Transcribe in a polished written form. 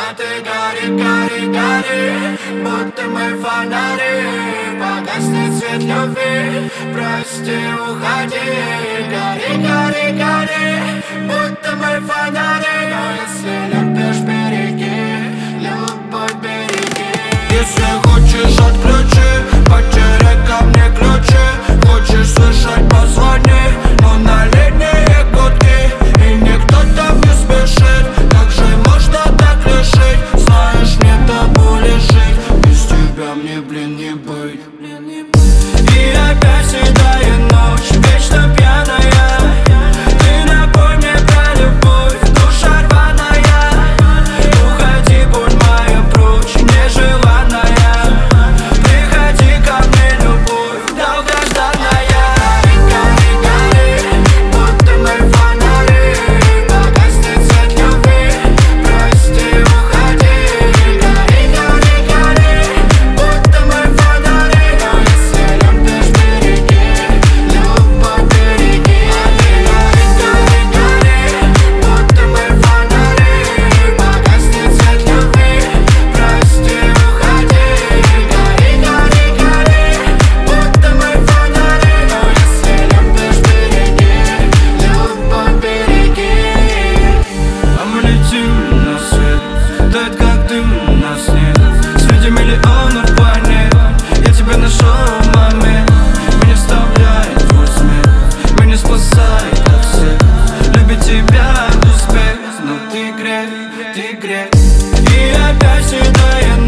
А ты гори, гори, гори, будто мы фонари. Погаснет свет любви, прости, уходи. Гори, гори, гори, будто мы фонари. Но если любишь, береги, любовь береги. Если хочешь, отключи, потеряй ко мне ключи. Хочешь слышать, позвони, но на линии гудки, и никто там не спешит. Как же можно так лишить? Знаешь, мне табу лежит. Без тебя мне, блин, не быть. И опять седая ночь, вечно пьяная. Ты напомни про любовь, душа рваная. Уходи, будь моя прочь, нежеланная. Приходи ко мне, любовь долгожданная. Гори, гори, будто мы фонари. Погаснет свет любви, прости, уходи. Гори, гори, гори, будто мы фонари. Но если любишь, береги, любовь береги. Гори, гори, будто мы фонари. Погаснет свет любви, прости, уходи. Гори, гори, гори, будто мы фонари. Но если любишь, береги, любовь береги. А мы летим на свет, тает как дым на снег. Среди миллионов планет я тебя нашел в момент. Меня вставляет твой смех, меня спасает от всех. Любить тебя успех, но ты грех, ты грех. И опять седая